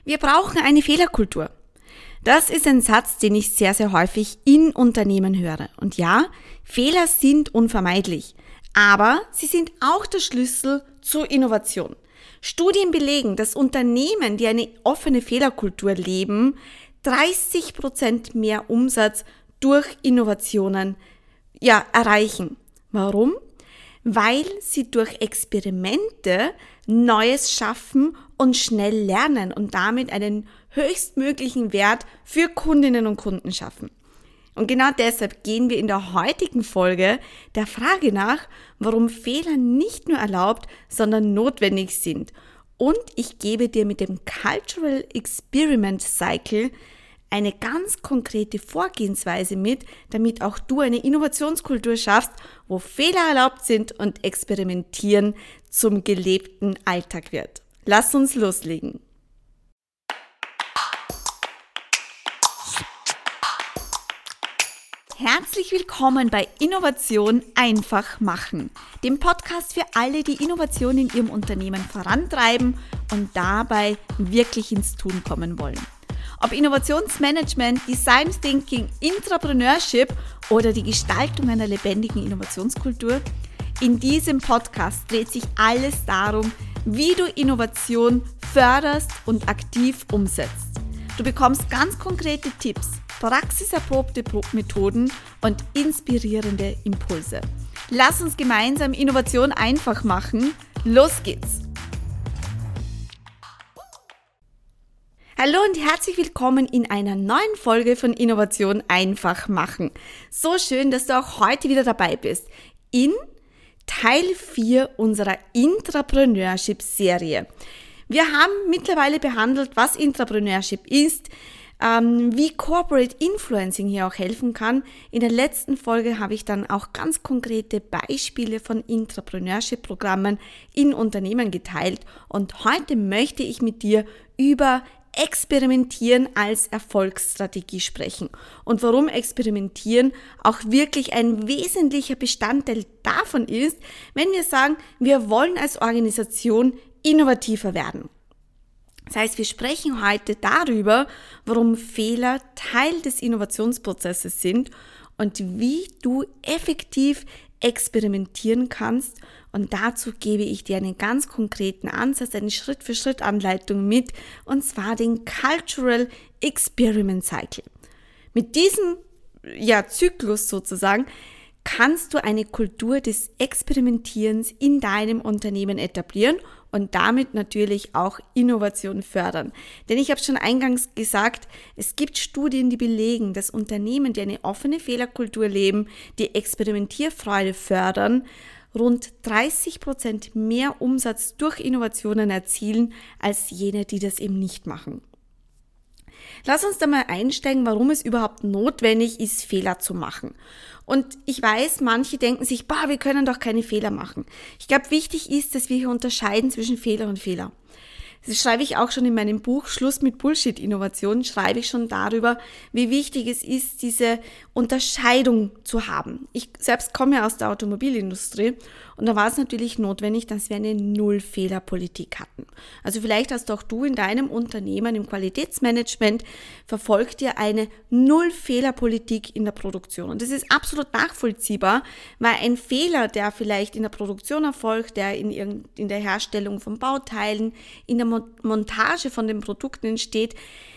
Wir brauchen eine Fehlerkultur. Das ist ein Satz, den ich sehr, sehr häufig in Unternehmen höre. Und ja, Fehler sind unvermeidlich, aber sie sind auch der Schlüssel zur Innovation. Studien belegen, dass Unternehmen, die eine offene Fehlerkultur leben, 30% mehr Umsatz durch Innovationen erreichen. Warum? Weil sie durch Experimente Neues schaffen und schnell lernen und damit einen höchstmöglichen Wert für Kundinnen und Kunden schaffen. Und genau deshalb gehen wir in der heutigen Folge der Frage nach, warum Fehler nicht nur erlaubt, sondern notwendig sind. Und ich gebe dir mit dem Cultural Experiment Cycle eine ganz konkrete Vorgehensweise mit, damit auch du eine Innovationskultur schaffst, wo Fehler erlaubt sind und Experimentieren zum gelebten Alltag wird. Lass uns loslegen. Herzlich willkommen bei Innovation einfach machen, dem Podcast für alle, die Innovation in ihrem Unternehmen vorantreiben und dabei wirklich ins Tun kommen wollen. Ob Innovationsmanagement, Design Thinking, Intrapreneurship oder die Gestaltung einer lebendigen Innovationskultur, in diesem Podcast dreht sich alles darum, wie du Innovation förderst und aktiv umsetzt. Du bekommst ganz konkrete Tipps, praxiserprobte Methoden und inspirierende Impulse. Lass uns gemeinsam Innovation einfach machen. Los geht's! Hallo und herzlich willkommen in einer neuen Folge von Innovation einfach machen. So schön, dass du auch heute wieder dabei bist in Teil 4 unserer Intrapreneurship-Serie. Wir haben mittlerweile behandelt, was Intrapreneurship ist, wie Corporate Influencing hier auch helfen kann. In der letzten Folge habe ich dann auch ganz konkrete Beispiele von Intrapreneurship-Programmen in Unternehmen geteilt und heute möchte ich mit dir über Experimentieren als Erfolgsstrategie sprechen und warum Experimentieren auch wirklich ein wesentlicher Bestandteil davon ist, wenn wir sagen, wir wollen als Organisation innovativer werden. Das heißt, wir sprechen heute darüber, warum Fehler Teil des Innovationsprozesses sind und wie du effektiv experimentieren kannst. Und dazu gebe ich dir einen ganz konkreten Ansatz, eine Schritt-für-Schritt-Anleitung mit, und zwar den Cultural Experiment Cycle. Mit diesem Zyklus sozusagen kannst du eine Kultur des Experimentierens in deinem Unternehmen etablieren und damit natürlich auch Innovation fördern. Denn ich habe schon eingangs gesagt, es gibt Studien, die belegen, dass Unternehmen, die eine offene Fehlerkultur leben, die Experimentierfreude fördern, rund 30% mehr Umsatz durch Innovationen erzielen, als jene, die das eben nicht machen. Lass uns da mal einsteigen, warum es überhaupt notwendig ist, Fehler zu machen. Und ich weiß, manche denken sich, wir können doch keine Fehler machen. Ich glaube, wichtig ist, dass wir hier unterscheiden zwischen Fehler und Fehler. Das schreibe ich auch schon in meinem Buch Schluss mit Bullshit-Innovation, schreibe ich schon darüber, wie wichtig es ist, diese Unterscheidung zu haben. Ich selbst komme ja aus der Automobilindustrie und da war es natürlich notwendig, dass wir eine Null-Fehler-Politik hatten. Also vielleicht hast auch du in deinem Unternehmen im Qualitätsmanagement verfolgt ihr eine Null-Fehler-Politik in der Produktion. Und das ist absolut nachvollziehbar, weil ein Fehler, der vielleicht in der Produktion erfolgt, der in der Herstellung von Bauteilen, in der Montage von den Produkten entsteht,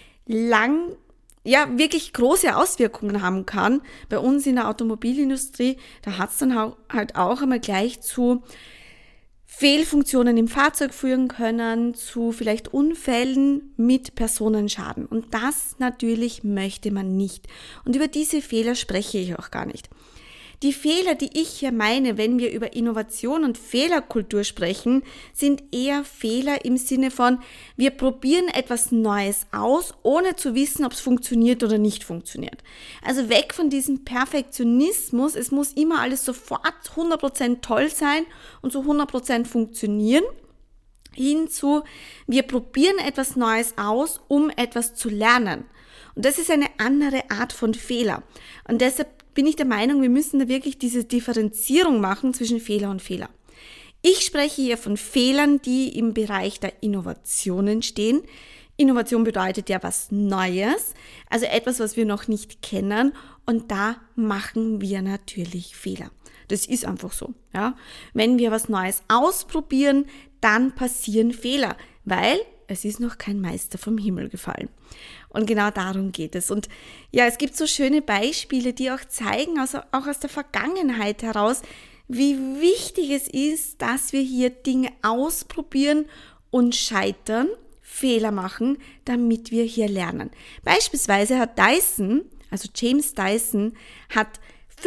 wirklich große Auswirkungen haben kann. Bei uns in der Automobilindustrie, da hat es dann halt auch einmal gleich zu Fehlfunktionen im Fahrzeug führen können, zu vielleicht Unfällen mit Personenschaden. Und das natürlich möchte man nicht. Und über diese Fehler spreche ich auch gar nicht. Die Fehler, die ich hier meine, wenn wir über Innovation und Fehlerkultur sprechen, sind eher Fehler im Sinne von, wir probieren etwas Neues aus, ohne zu wissen, ob es funktioniert oder nicht funktioniert. Also weg von diesem Perfektionismus, es muss immer alles sofort 100% toll sein und zu 100% funktionieren, hinzu, wir probieren etwas Neues aus, um etwas zu lernen. Und das ist eine andere Art von Fehler. Und deshalb bin ich der Meinung, wir müssen da wirklich diese Differenzierung machen zwischen Fehler und Fehler. Ich spreche hier von Fehlern, die im Bereich der Innovation entstehen. Innovation bedeutet ja was Neues, also etwas, was wir noch nicht kennen, und da machen wir natürlich Fehler. Das ist einfach so, ja. Wenn wir was Neues ausprobieren, dann passieren Fehler, weil es ist noch kein Meister vom Himmel gefallen. Und genau darum geht es. Und ja, es gibt so schöne Beispiele, die auch zeigen, also auch aus der Vergangenheit heraus, wie wichtig es ist, dass wir hier Dinge ausprobieren und scheitern, Fehler machen, damit wir hier lernen. Beispielsweise hat Dyson, also James Dyson, hat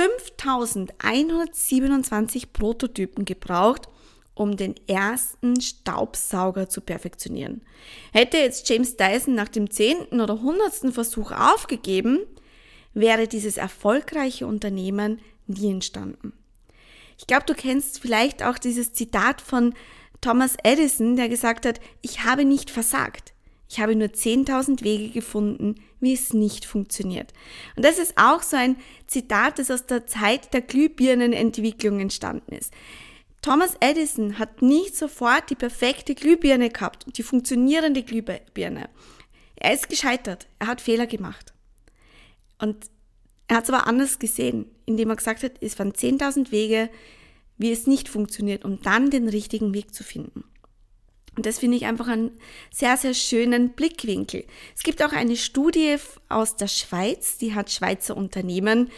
5127 Prototypen gebraucht, um den ersten Staubsauger zu perfektionieren. Hätte jetzt James Dyson nach dem 10. oder 100. Versuch aufgegeben, wäre dieses erfolgreiche Unternehmen nie entstanden. Ich glaube, du kennst vielleicht auch dieses Zitat von Thomas Edison, der gesagt hat, ich habe nicht versagt. Ich habe nur 10.000 Wege gefunden, wie es nicht funktioniert. Und das ist auch so ein Zitat, das aus der Zeit der Glühbirnenentwicklung entstanden ist. Thomas Edison hat nicht sofort die perfekte Glühbirne gehabt, die funktionierende Glühbirne. Er ist gescheitert, er hat Fehler gemacht. Und er hat es aber anders gesehen, indem er gesagt hat, es waren 10.000 Wege, wie es nicht funktioniert, um dann den richtigen Weg zu finden. Und das finde ich einfach einen sehr, sehr schönen Blickwinkel. Es gibt auch eine Studie aus der Schweiz, die hat Schweizer Unternehmen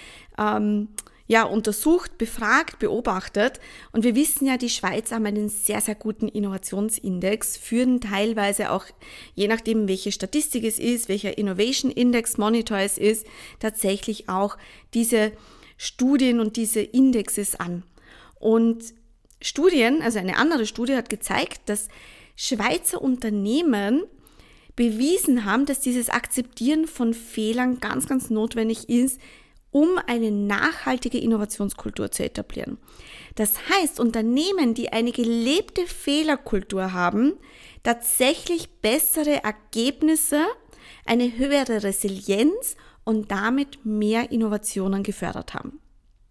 untersucht, befragt, beobachtet. Und wir wissen ja, die Schweizer haben einen sehr, sehr guten Innovationsindex, führen teilweise auch, je nachdem welche Statistik es ist, welcher Innovation Index Monitor es ist, tatsächlich auch diese Studien und diese Indexes an. Und Studien, also eine andere Studie hat gezeigt, dass Schweizer Unternehmen bewiesen haben, dass dieses Akzeptieren von Fehlern ganz, ganz notwendig ist, um eine nachhaltige Innovationskultur zu etablieren. Das heißt, Unternehmen, die eine gelebte Fehlerkultur haben, tatsächlich bessere Ergebnisse, eine höhere Resilienz und damit mehr Innovationen gefördert haben.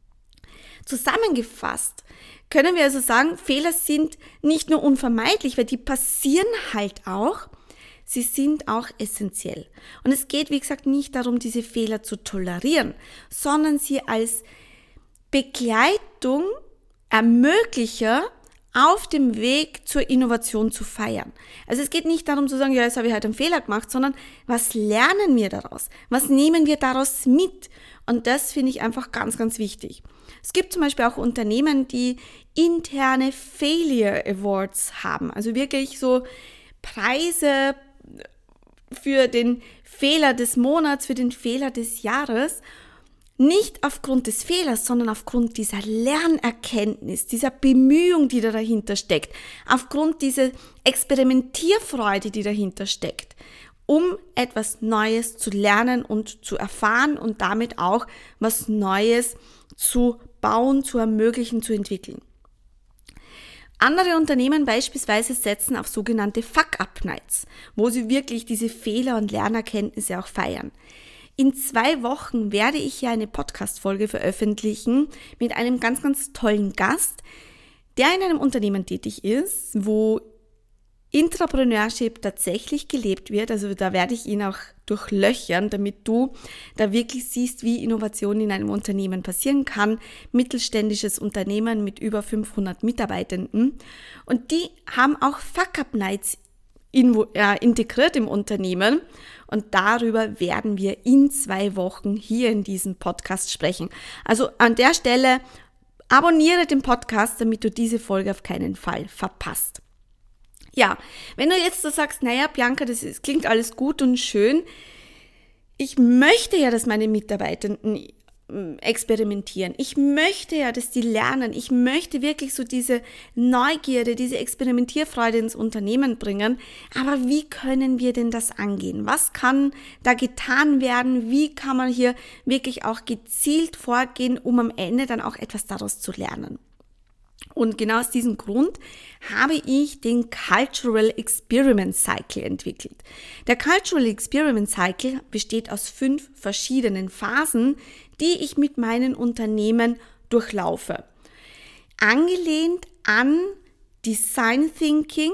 Zusammengefasst können wir also sagen, Fehler sind nicht nur unvermeidlich, weil die passieren halt auch, sie sind auch essentiell. Und es geht, wie gesagt, nicht darum, diese Fehler zu tolerieren, sondern sie als Begleitung, Ermöglicher auf dem Weg zur Innovation zu feiern. Also es geht nicht darum zu sagen, ja, jetzt habe ich halt einen Fehler gemacht, sondern was lernen wir daraus? Was nehmen wir daraus mit? Und das finde ich einfach ganz, ganz wichtig. Es gibt zum Beispiel auch Unternehmen, die interne Failure Awards haben, also wirklich so Preise für den Fehler des Monats, für den Fehler des Jahres, nicht aufgrund des Fehlers, sondern aufgrund dieser Lernerkenntnis, dieser Bemühung, die da dahinter steckt, aufgrund dieser Experimentierfreude, die dahinter steckt, um etwas Neues zu lernen und zu erfahren und damit auch was Neues zu bauen, zu ermöglichen, zu entwickeln. Andere Unternehmen beispielsweise setzen auf sogenannte Fuck-Up-Nights, wo sie wirklich diese Fehler und Lernerkenntnisse auch feiern. In 2 Wochen werde ich hier eine Podcast-Folge veröffentlichen mit einem ganz, ganz tollen Gast, der in einem Unternehmen tätig ist, wo Intrapreneurship tatsächlich gelebt wird. Also da werde ich ihn auch durchlöchern, damit du da wirklich siehst, wie Innovation in einem Unternehmen passieren kann. Mittelständisches Unternehmen mit über 500 Mitarbeitenden. Und die haben auch Fuck-Up-Nights integriert im Unternehmen. Und darüber werden wir in 2 Wochen hier in diesem Podcast sprechen. Also an der Stelle abonniere den Podcast, damit du diese Folge auf keinen Fall verpasst. Ja, wenn du jetzt so sagst, naja, Bianca, das klingt alles gut und schön. Ich möchte ja, dass meine Mitarbeitenden experimentieren. Ich möchte ja, dass die lernen. Ich möchte wirklich so diese Neugierde, diese Experimentierfreude ins Unternehmen bringen. Aber wie können wir denn das angehen? Was kann da getan werden? Wie kann man hier wirklich auch gezielt vorgehen, um am Ende dann auch etwas daraus zu lernen? Und genau aus diesem Grund habe ich den Cultural Experiment Cycle entwickelt. Der Cultural Experiment Cycle besteht aus 5 verschiedenen Phasen, die ich mit meinen Unternehmen durchlaufe. Angelehnt an Design Thinking,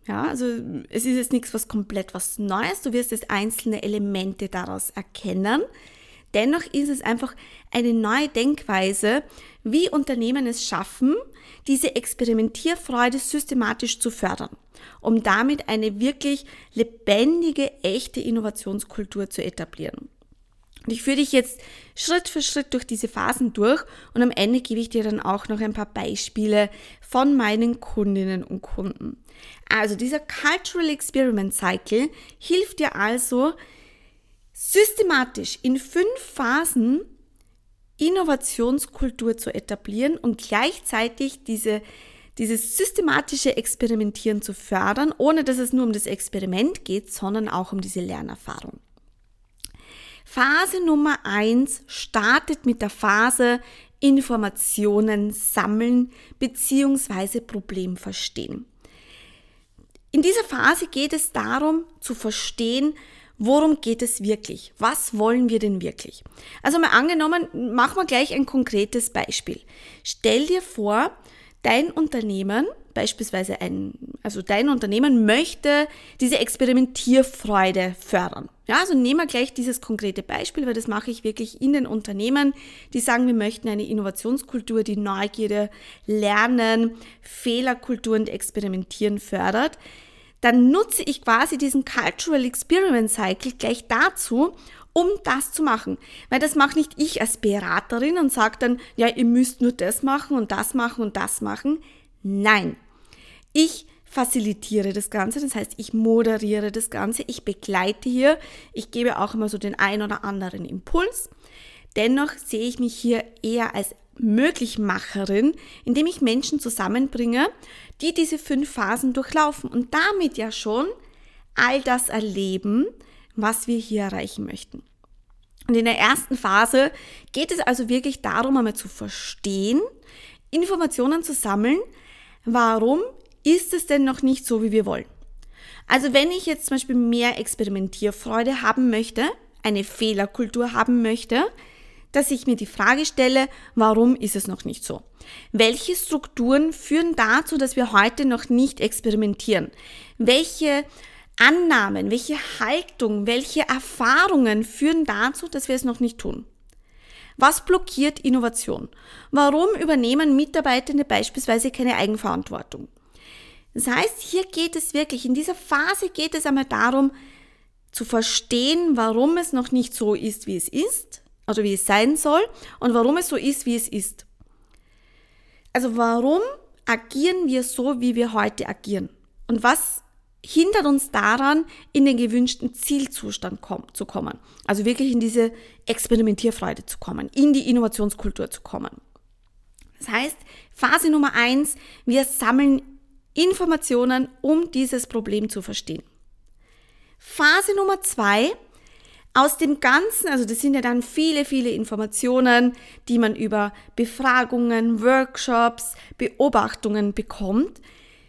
Ja, also es ist jetzt nichts komplett was Neues, du wirst jetzt einzelne Elemente daraus erkennen. Dennoch ist es einfach eine neue Denkweise, wie Unternehmen es schaffen, diese Experimentierfreude systematisch zu fördern, um damit eine wirklich lebendige, echte Innovationskultur zu etablieren. Und ich führe dich jetzt Schritt für Schritt durch diese Phasen durch und am Ende gebe ich dir dann auch noch ein paar Beispiele von meinen Kundinnen und Kunden. Also dieser Cultural Experiment Cycle hilft dir also systematisch in 5 Phasen Innovationskultur zu etablieren und gleichzeitig dieses systematische Experimentieren zu fördern, ohne dass es nur um das Experiment geht, sondern auch um diese Lernerfahrung. Phase Nummer 1 startet mit der Phase Informationen sammeln bzw. Problem verstehen. In dieser Phase geht es darum zu verstehen, worum geht es wirklich? Was wollen wir denn wirklich? Also mal angenommen, machen wir gleich ein konkretes Beispiel. Stell dir vor, dein Unternehmen, beispielsweise dein Unternehmen möchte diese Experimentierfreude fördern. Ja, also nehmen wir gleich dieses konkrete Beispiel, weil das mache ich wirklich in den Unternehmen, die sagen, wir möchten eine Innovationskultur, die Neugierde, Lernen, Fehlerkultur und Experimentieren fördert. Dann nutze ich quasi diesen Cultural Experiment Cycle gleich dazu, um das zu machen. Weil das mache nicht ich als Beraterin und sage dann, ja, ihr müsst nur das machen und das machen und das machen. Nein, ich facilitiere das Ganze, das heißt, ich moderiere das Ganze, ich begleite hier, ich gebe auch immer so den ein oder anderen Impuls. Dennoch sehe ich mich hier eher als Möglichmacherin, indem ich Menschen zusammenbringe, die diese 5 Phasen durchlaufen und damit ja schon all das erleben, was wir hier erreichen möchten. Und in der ersten Phase geht es also wirklich darum, einmal zu verstehen, Informationen zu sammeln, warum ist es denn noch nicht so, wie wir wollen. Also wenn ich jetzt zum Beispiel mehr Experimentierfreude haben möchte, eine Fehlerkultur haben möchte, dass ich mir die Frage stelle, warum ist es noch nicht so? Welche Strukturen führen dazu, dass wir heute noch nicht experimentieren? Welche Annahmen, welche Haltung, welche Erfahrungen führen dazu, dass wir es noch nicht tun? Was blockiert Innovation? Warum übernehmen Mitarbeitende beispielsweise keine Eigenverantwortung? Das heißt, hier geht es wirklich, in dieser Phase geht es einmal darum, zu verstehen, warum es noch nicht so ist, wie es ist, also wie es sein soll und warum es so ist, wie es ist. Also warum agieren wir so, wie wir heute agieren? Und was hindert uns daran, in den gewünschten Zielzustand zu kommen? Also wirklich in diese Experimentierfreude zu kommen, in die Innovationskultur zu kommen. Das heißt, Phase Nummer 1, wir sammeln Informationen, um dieses Problem zu verstehen. Phase Nummer 2, aus dem Ganzen, also das sind ja dann viele, viele Informationen, die man über Befragungen, Workshops, Beobachtungen bekommt.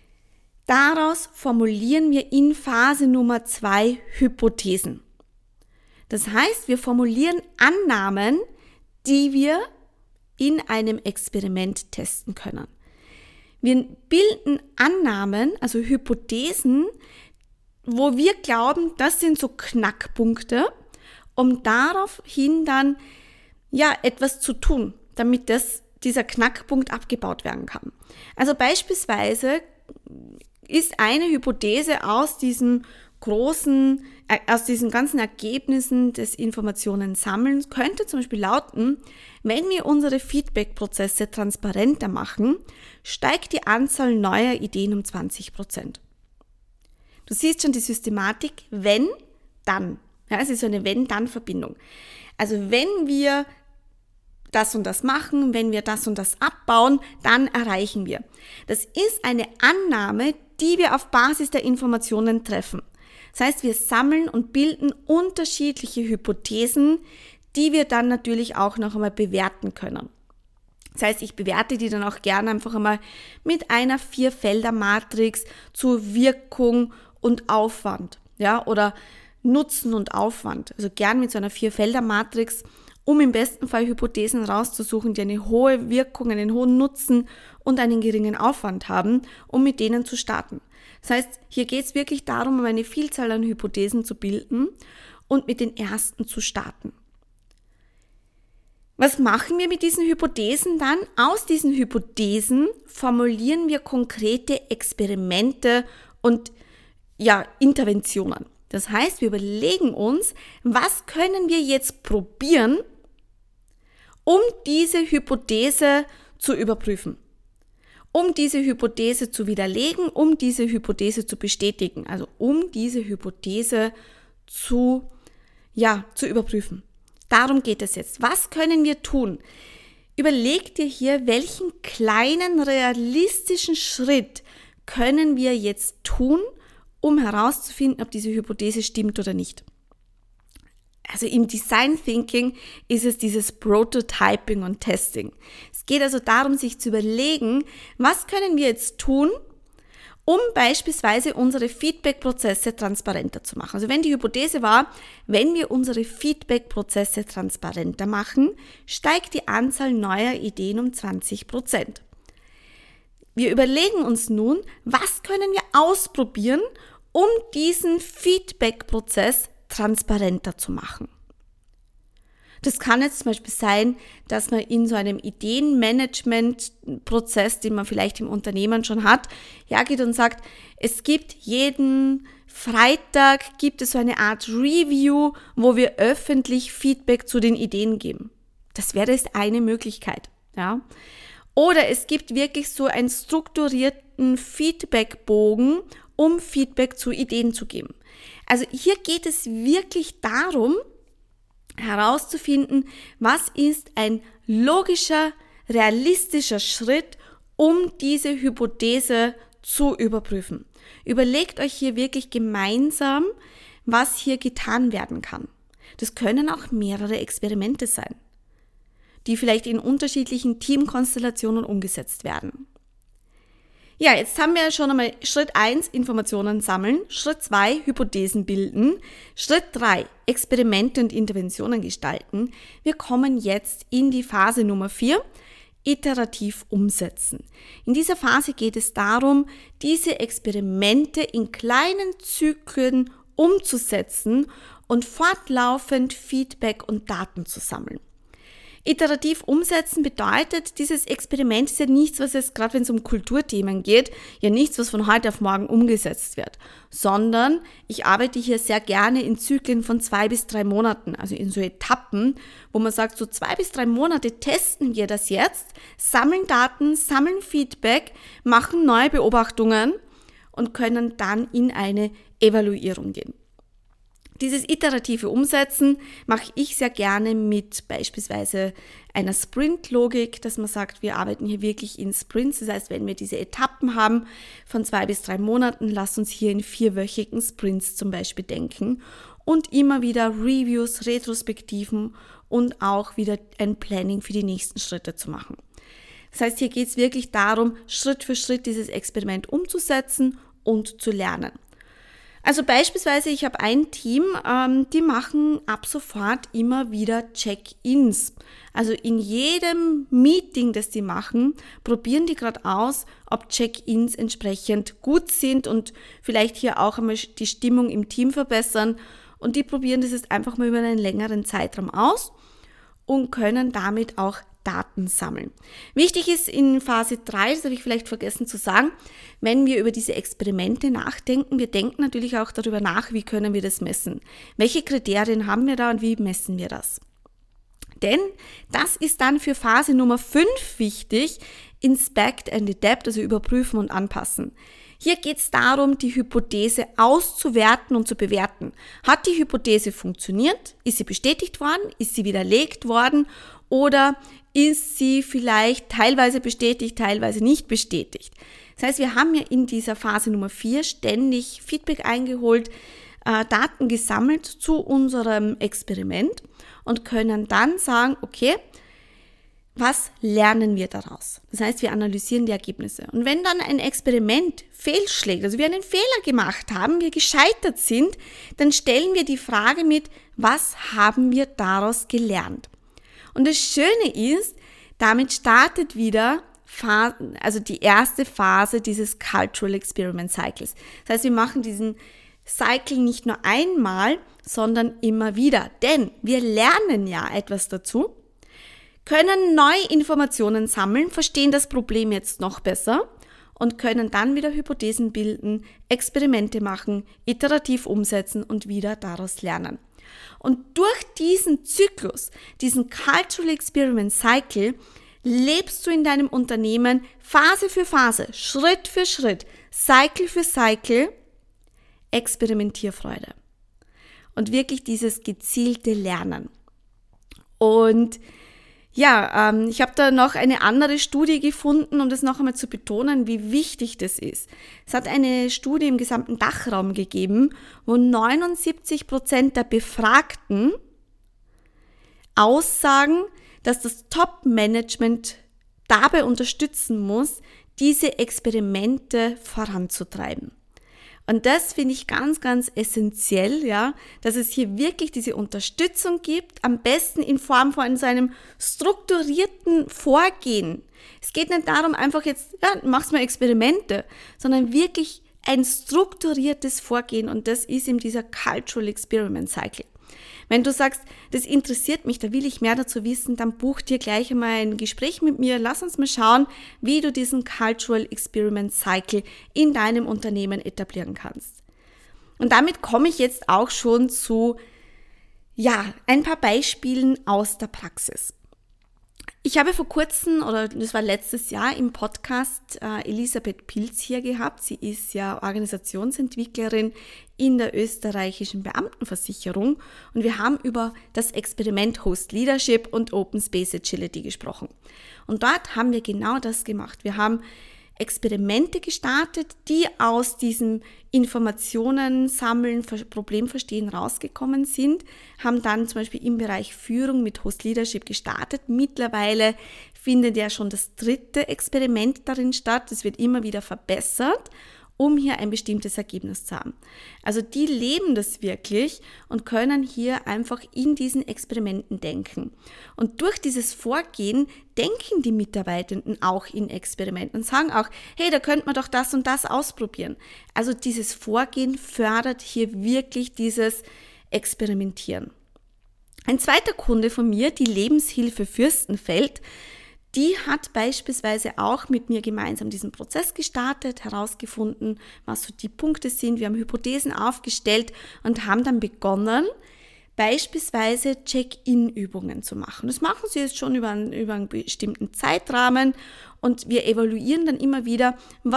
Daraus formulieren wir in Phase Nummer 2 Hypothesen. Das heißt, wir formulieren Annahmen, die wir in einem Experiment testen können. Wir bilden Annahmen, also Hypothesen, wo wir glauben, das sind so Knackpunkte, um daraufhin dann etwas zu tun, damit dieser Knackpunkt abgebaut werden kann. Also beispielsweise ist eine Hypothese aus diesen ganzen Ergebnissen des Informationen-Sammelns könnte zum Beispiel lauten, wenn wir unsere Feedback-Prozesse transparenter machen, steigt die Anzahl neuer Ideen um 20%. Du siehst schon die Systematik, wenn, dann. Ja, es ist so eine Wenn-Dann-Verbindung. Also wenn wir das und das machen, wenn wir das und das abbauen, dann erreichen wir. Das ist eine Annahme, die wir auf Basis der Informationen treffen. Das heißt, wir sammeln und bilden unterschiedliche Hypothesen, die wir dann natürlich auch noch einmal bewerten können. Das heißt, ich bewerte die dann auch gerne einfach einmal mit einer 4-Felder-Matrix zur Wirkung und Aufwand, ja, oder Nutzen und Aufwand. Also gern mit so einer 4-Felder-Matrix, um im besten Fall Hypothesen rauszusuchen, die eine hohe Wirkung, einen hohen Nutzen und einen geringen Aufwand haben, um mit denen zu starten. Das heißt, hier geht es wirklich darum, um eine Vielzahl an Hypothesen zu bilden und mit den ersten zu starten. Was machen wir mit diesen Hypothesen dann? Aus diesen Hypothesen formulieren wir konkrete Experimente und Interventionen. Das heißt, wir überlegen uns, was können wir jetzt probieren, um diese Hypothese zu überprüfen, um diese Hypothese zu widerlegen, um diese Hypothese zu bestätigen, also um diese Hypothese zu überprüfen. Darum geht es jetzt. Was können wir tun? Überleg dir hier, welchen kleinen realistischen Schritt können wir jetzt tun, um herauszufinden, ob diese Hypothese stimmt oder nicht. Also im Design Thinking ist es dieses Prototyping und Testing. Es geht also darum, sich zu überlegen, was können wir jetzt tun, um beispielsweise unsere Feedback-Prozesse transparenter zu machen. Also wenn die Hypothese war, wenn wir unsere Feedback-Prozesse transparenter machen, steigt die Anzahl neuer Ideen um 20%. Wir überlegen uns nun, was können wir ausprobieren, um diesen Feedback-Prozess transparenter zu machen. Das kann jetzt zum Beispiel sein, dass man in so einem Ideenmanagement-Prozess, den man vielleicht im Unternehmen schon hat, geht und sagt, es gibt jeden Freitag, gibt es so eine Art Review, wo wir öffentlich Feedback zu den Ideen geben. Das wäre jetzt eine Möglichkeit. Ja. Oder es gibt wirklich so einen strukturierten Feedbackbogen, um Feedback zu Ideen zu geben. Also hier geht es wirklich darum, herauszufinden, was ist ein logischer, realistischer Schritt, um diese Hypothese zu überprüfen. Überlegt euch hier wirklich gemeinsam, was hier getan werden kann. Das können auch mehrere Experimente sein, die vielleicht in unterschiedlichen Teamkonstellationen umgesetzt werden. Ja, jetzt haben wir schon einmal Schritt 1, Informationen sammeln, Schritt 2, Hypothesen bilden, Schritt 3, Experimente und Interventionen gestalten. Wir kommen jetzt in die Phase Nummer 4, iterativ umsetzen. In dieser Phase geht es darum, diese Experimente in kleinen Zyklen umzusetzen und fortlaufend Feedback und Daten zu sammeln. Iterativ umsetzen bedeutet, dieses Experiment ist ja nichts, was jetzt gerade, wenn es um Kulturthemen geht, nichts, was von heute auf morgen umgesetzt wird, sondern ich arbeite hier sehr gerne in Zyklen von 2 bis 3 Monaten, also in so Etappen, wo man sagt, so 2 bis 3 Monate testen wir das jetzt, sammeln Daten, sammeln Feedback, machen neue Beobachtungen und können dann in eine Evaluierung gehen. Dieses iterative Umsetzen mache ich sehr gerne mit beispielsweise einer Sprint-Logik, dass man sagt, wir arbeiten hier wirklich in Sprints. Das heißt, wenn wir diese Etappen haben von 2 bis 3 Monaten, lasst uns hier in 4-wöchigen Sprints zum Beispiel denken und immer wieder Reviews, Retrospektiven und auch wieder ein Planning für die nächsten Schritte zu machen. Das heißt, hier geht es wirklich darum, Schritt für Schritt dieses Experiment umzusetzen und zu lernen. Also beispielsweise, ich habe ein Team, die machen ab sofort immer wieder Check-ins. Also in jedem Meeting, das die machen, probieren die gerade aus, ob Check-ins entsprechend gut sind und vielleicht hier auch einmal die Stimmung im Team verbessern. Und die probieren das jetzt einfach mal über einen längeren Zeitraum aus und können damit auch Daten sammeln. Wichtig ist in Phase 3, das habe ich vielleicht vergessen zu sagen, wenn wir über diese Experimente nachdenken, wir denken natürlich auch darüber nach, wie können wir das messen? Welche Kriterien haben wir da und wie messen wir das? Denn das ist dann für Phase Nummer 5 wichtig, Inspect and Adapt, also überprüfen und anpassen. Hier geht es darum, die Hypothese auszuwerten und zu bewerten. Hat die Hypothese funktioniert? Ist sie bestätigt worden? Ist sie widerlegt worden? Oder ist sie vielleicht teilweise bestätigt, teilweise nicht bestätigt? Das heißt, wir haben ja in dieser Phase Nummer 4 ständig Feedback eingeholt, Daten gesammelt zu unserem Experiment und können dann sagen, okay, was lernen wir daraus? Das heißt, wir analysieren die Ergebnisse. Und wenn dann ein Experiment fehlschlägt, also wir einen Fehler gemacht haben, wir gescheitert sind, dann stellen wir die Frage mit, was haben wir daraus gelernt? Und das Schöne ist, damit startet wieder die erste Phase dieses Cultural Experiment Cycles. Das heißt, wir machen diesen Cycle nicht nur einmal, sondern immer wieder. Denn wir lernen ja etwas dazu, können neue Informationen sammeln, verstehen das Problem jetzt noch besser und können dann wieder Hypothesen bilden, Experimente machen, iterativ umsetzen und wieder daraus lernen. Und durch diesen Zyklus, diesen Cultural Experiment Cycle, lebst du in deinem Unternehmen Phase für Phase, Schritt für Schritt, Cycle für Cycle, Experimentierfreude. Und wirklich dieses gezielte Lernen. Und ja, ich habe da noch eine andere Studie gefunden, um das noch einmal zu betonen, wie wichtig das ist. Es hat eine Studie im gesamten Dachraum gegeben, wo 79% der Befragten aussagen, dass das Top-Management dabei unterstützen muss, diese Experimente voranzutreiben. Und das finde ich ganz, ganz essentiell, ja, dass es hier wirklich diese Unterstützung gibt, am besten in Form von so einem strukturierten Vorgehen. Es geht nicht darum, einfach jetzt, ja, machst mal Experimente, sondern wirklich ein strukturiertes Vorgehen und das ist eben dieser Cultural Experiment Cycle. Wenn du sagst, das interessiert mich, da will ich mehr dazu wissen, dann buch dir gleich einmal ein Gespräch mit mir. Lass uns mal schauen, wie du diesen Cultural Experiment Cycle in deinem Unternehmen etablieren kannst. Und damit komme ich jetzt auch schon zu, ein paar Beispielen aus der Praxis. Ich habe vor kurzem, oder das war letztes Jahr im Podcast, Elisabeth Pilz hier gehabt. Sie ist ja Organisationsentwicklerin in der österreichischen Beamtenversicherung und wir haben über das Experiment Host Leadership und Open Space Agility gesprochen. Und dort haben wir genau das gemacht. Wir haben Experimente gestartet, die aus diesem Informationen sammeln, Problem verstehen rausgekommen sind, haben dann zum Beispiel im Bereich Führung mit Host Leadership gestartet. Mittlerweile findet ja schon das 3. Experiment darin statt. Es wird immer wieder verbessert, um hier ein bestimmtes Ergebnis zu haben. Also die leben das wirklich und können hier einfach in diesen Experimenten denken. Und durch dieses Vorgehen denken die Mitarbeitenden auch in Experimenten und sagen auch, hey, da könnte man doch das und das ausprobieren. Also dieses Vorgehen fördert hier wirklich dieses Experimentieren. Ein zweiter Kunde von mir, die Lebenshilfe Fürstenfeld, die hat beispielsweise auch mit mir gemeinsam diesen Prozess gestartet, herausgefunden, was so die Punkte sind. Wir haben Hypothesen aufgestellt und haben dann begonnen, beispielsweise Check-in-Übungen zu machen. Das machen sie jetzt schon über einen bestimmten Zeitrahmen und wir evaluieren dann immer wieder,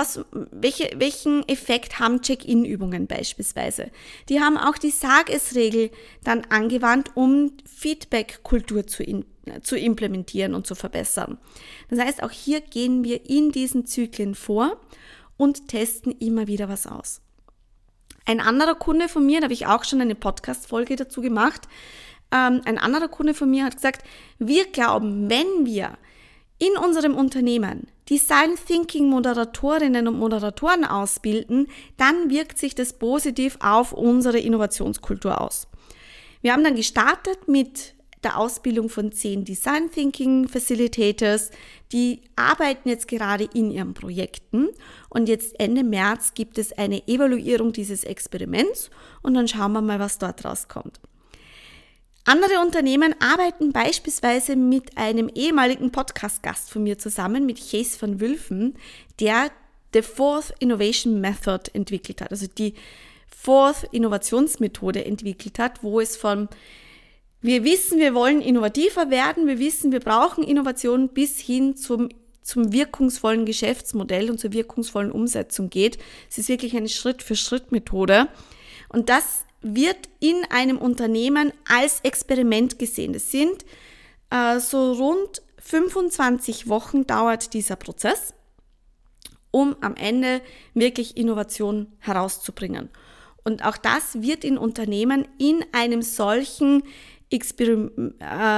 welchen Effekt haben Check-in-Übungen beispielsweise. Die haben auch die Sag-es-Regel dann angewandt, um Feedback-Kultur zu implementieren und zu verbessern. Das heißt, auch hier gehen wir in diesen Zyklen vor und testen immer wieder was aus. Ein anderer Kunde von mir, da habe ich auch schon eine Podcast-Folge dazu gemacht, ein anderer Kunde von mir hat gesagt, wir glauben, wenn wir in unserem Unternehmen Design Thinking Moderatorinnen und Moderatoren ausbilden, dann wirkt sich das positiv auf unsere Innovationskultur aus. Wir haben dann gestartet mit der Ausbildung von 10 Design Thinking Facilitators, die arbeiten jetzt gerade in ihren Projekten und jetzt Ende März gibt es eine Evaluierung dieses Experiments und dann schauen wir mal, was dort rauskommt. Andere Unternehmen arbeiten beispielsweise mit einem ehemaligen Podcast-Gast von mir zusammen, mit Kees van Wülfen, der The Fourth Innovation Method entwickelt hat, also die Fourth Innovationsmethode entwickelt hat, wo es von wir wissen, wir wollen innovativer werden, wir wissen, wir brauchen Innovation bis hin zum wirkungsvollen Geschäftsmodell und zur wirkungsvollen Umsetzung geht. Es ist wirklich eine Schritt-für-Schritt-Methode und das wird in einem Unternehmen als Experiment gesehen. Das sind so rund 25 Wochen dauert dieser Prozess, um am Ende wirklich Innovation herauszubringen. Und auch das wird in Unternehmen in einem solchen Experiment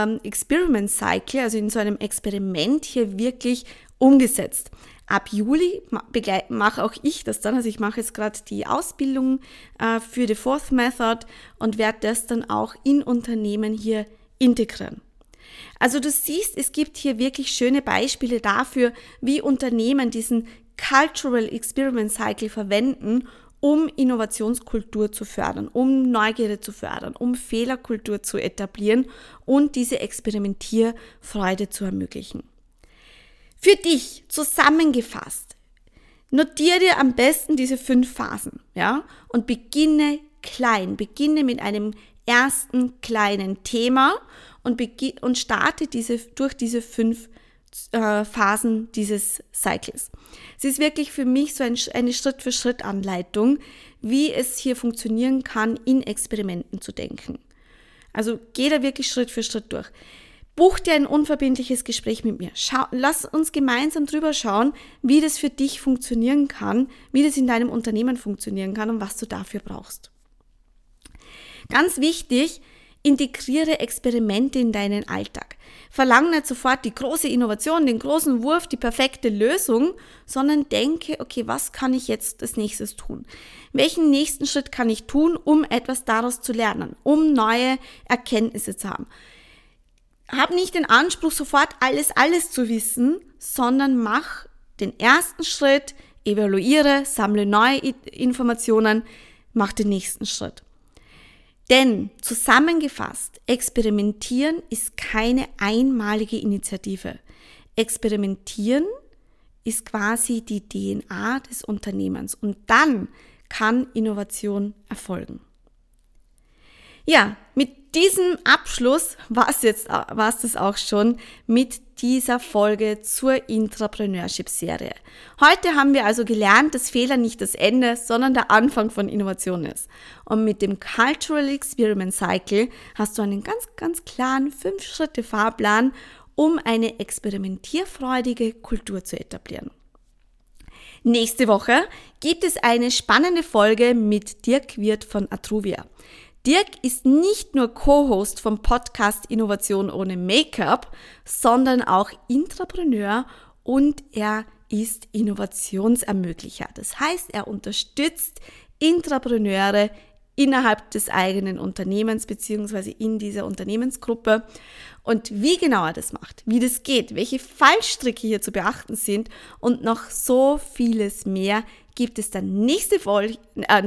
Cycle, also in so einem Experiment hier wirklich umgesetzt. Ab Juli mache auch ich das dann, also ich mache jetzt gerade die Ausbildung für die Fourth Method und werde das dann auch in Unternehmen hier integrieren. Also du siehst, es gibt hier wirklich schöne Beispiele dafür, wie Unternehmen diesen Cultural Experiment Cycle verwenden, um Innovationskultur zu fördern, um Neugierde zu fördern, um Fehlerkultur zu etablieren und diese Experimentierfreude zu ermöglichen. Für dich zusammengefasst, notiere dir am besten diese 5 Phasen, ja, und beginne klein, beginne mit einem ersten kleinen Thema und starte durch diese 5 Phasen dieses Cycles. Es ist wirklich für mich so eine Schritt-für-Schritt-Anleitung, wie es hier funktionieren kann, in Experimenten zu denken. Also geh da wirklich Schritt für Schritt durch. Buch dir ein unverbindliches Gespräch mit mir. Lass uns gemeinsam drüber schauen, wie das für dich funktionieren kann, wie das in deinem Unternehmen funktionieren kann und was du dafür brauchst. Ganz wichtig, integriere Experimente in deinen Alltag. Verlang nicht sofort die große Innovation, den großen Wurf, die perfekte Lösung, sondern denke, okay, was kann ich jetzt als nächstes tun? Welchen nächsten Schritt kann ich tun, um etwas daraus zu lernen, um neue Erkenntnisse zu haben? Hab nicht den Anspruch, sofort alles zu wissen, sondern mach den ersten Schritt, evaluiere, sammle neue Informationen, mach den nächsten Schritt. Denn zusammengefasst, Experimentieren ist keine einmalige Initiative. Experimentieren ist quasi die DNA des Unternehmens und dann kann Innovation erfolgen. Ja, mit diesem Abschluss war es das auch schon mit dieser Folge zur Intrapreneurship-Serie. Heute haben wir also gelernt, dass Fehler nicht das Ende, sondern der Anfang von Innovation ist. Und mit dem Cultural Experiment Cycle hast du einen ganz, ganz klaren 5-Schritte-Fahrplan, um eine experimentierfreudige Kultur zu etablieren. Nächste Woche gibt es eine spannende Folge mit Dirk Wirth von Atruvia. Dirk ist nicht nur Co-Host vom Podcast Innovation ohne Make-up, sondern auch Intrapreneur und er ist Innovationsermöglicher. Das heißt, er unterstützt Intrapreneure innerhalb des eigenen Unternehmens bzw. in dieser Unternehmensgruppe. Und wie genau er das macht, wie das geht, welche Fallstricke hier zu beachten sind und noch so vieles mehr gibt es dann nächste Woche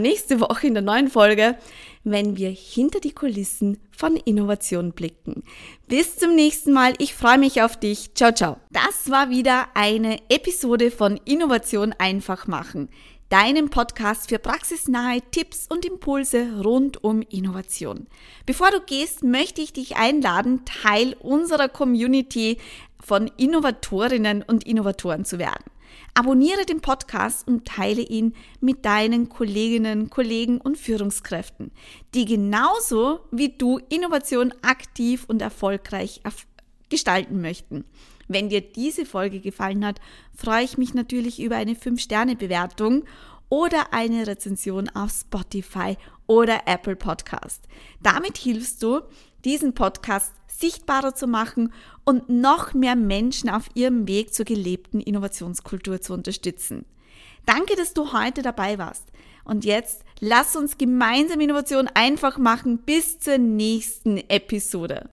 in der neuen Folge, wenn wir hinter die Kulissen von Innovation blicken. Bis zum nächsten Mal. Ich freue mich auf dich. Ciao, ciao. Das war wieder eine Episode von Innovation einfach machen, deinem Podcast für praxisnahe Tipps und Impulse rund um Innovation. Bevor du gehst, möchte ich dich einladen, Teil unserer Community von Innovatorinnen und Innovatoren zu werden. Abonniere den Podcast und teile ihn mit deinen Kolleginnen, Kollegen und Führungskräften, die genauso wie du Innovation aktiv und erfolgreich gestalten möchten. Wenn dir diese Folge gefallen hat, freue ich mich natürlich über eine 5-Sterne-Bewertung oder eine Rezension auf Spotify oder Apple Podcast. Damit hilfst du, diesen Podcast sichtbarer zu machen und noch mehr Menschen auf ihrem Weg zur gelebten Innovationskultur zu unterstützen. Danke, dass du heute dabei warst. Und jetzt lass uns gemeinsam Innovation einfach machen bis zur nächsten Episode.